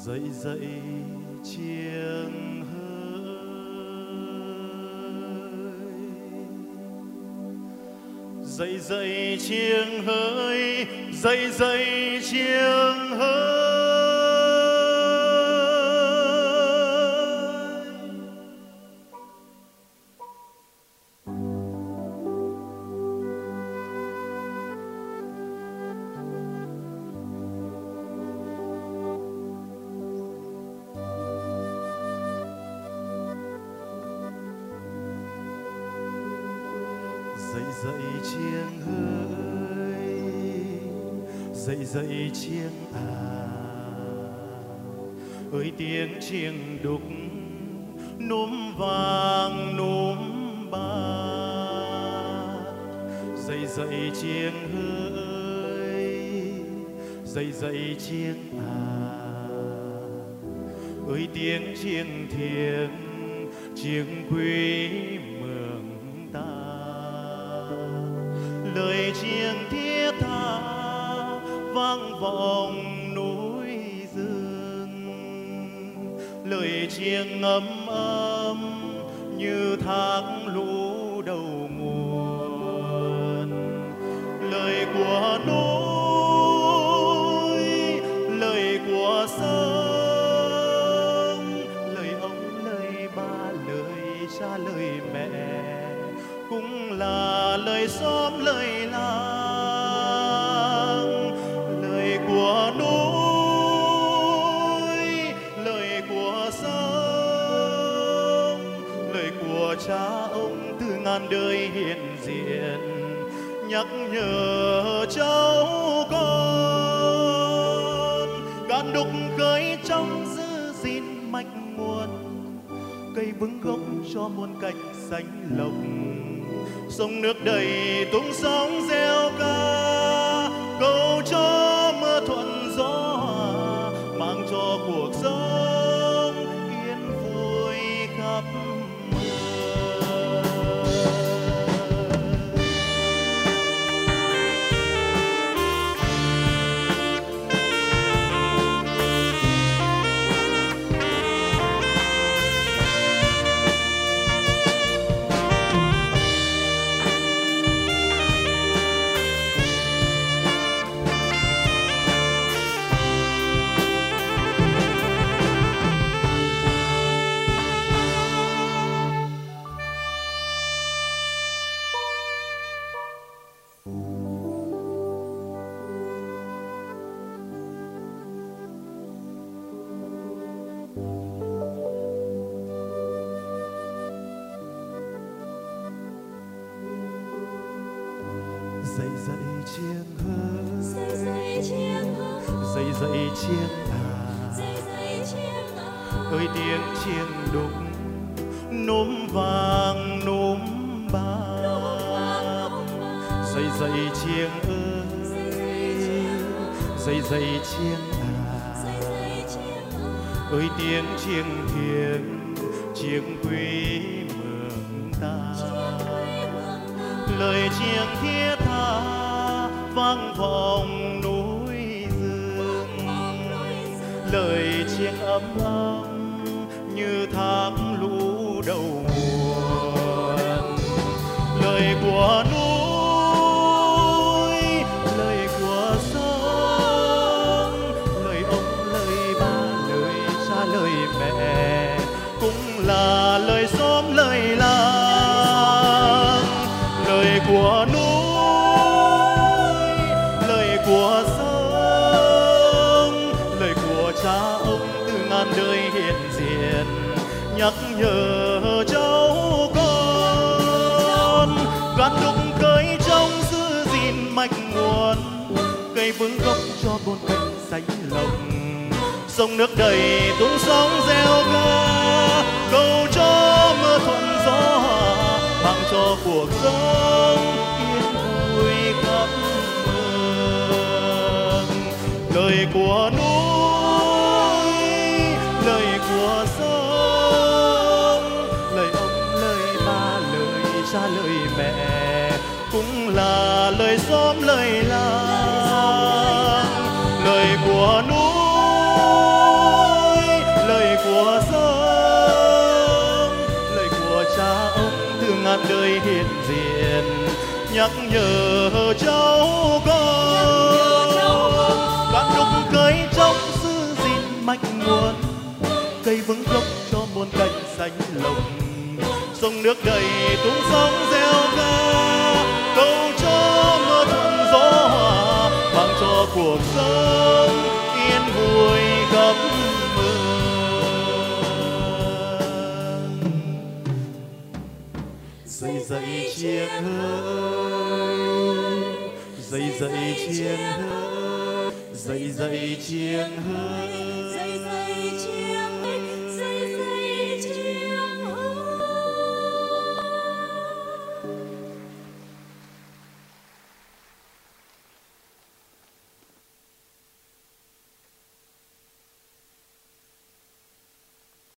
dậy dậy chiêng dậy dậy chiêng hỡi, dậy dậy chiêng hỡi. Dậy dậy chiêng hỡi, dậy dậy chiêng ơi tiếng chiêng đục núm vàng núm bạc. Dậy dậy chiêng hỡi, dậy dậy chiêng ơi tiếng chiêng thiêng chiêng quý mường ta. Lời chiêng thiết tha vang vọng núi rừng, lời chiêng ấm ấm như thác lũ đầu nguồn. Lời của núi, lời của sông, lời ông, lời ba, lời cha, lời mẹ, cũng là lời xóm, lời làng. Lời của núi, lời của sông, lời của cha ông từ ngàn đời hiện diện, nhắc nhở cháu con cạn đục khơi trong giữ gìn mạch nguồn, cây vững gốc cho muôn cành xanh lộc. Sông nước đầy tung sóng reo ca, cầu cho mưa thuận gió hòa, mang cho cuộc sống yên vui khắp dậy dậy chiêng hỡi, dậy dậy chiêng ơi tiếng chiêng đục núm vàng núm bạc. Dậy dậy chiêng ơi, dậy dậy chiêng ơi tiếng chiêng thiêng chiêng quý mường ta. Lời chiêng thiết tha vang vọng núi rừng, lời chiêng ấm ấm như thác lũ đầu nguồn. Lời của núi, lời của sông, lời ông, lời ba, lời cha, lời mẹ, cũng là lời xóm, lời làng. Lời của núi, lời của sông, lời của cha ông từ ngàn đời hiện diện, nhắc nhở cháu con gắn đúc cởi trong giữ gìn mạch nguồn, cây vững gốc cho bốn cánh xanh lộc. Sông nước đầy tung sóng reo ca, cầu cho mưa thuận gió hòa, mang cho cuộc sống yên vui khắp mường. Lời của núi, lời của sông, lời ông, lời ba, lời cha, lời mẹ, cũng là lời xóm, lời làng. Lời của núi, hiện diện nhắc nhở cháu con. Đoạn đục cây trong giữ gìn mạch nguồn, cây vững gốc cho muôn cành xanh lộc. Sông nước đầy tung sóng reo ca, cầu cho mưa thuận gió hòa, mang cho cuộc sống yên vui khắp dậy dậy chiêng hỡi, dậy dậy chiêng hỡi, dậy dậy chiêng hỡi, dậy dậy chiêng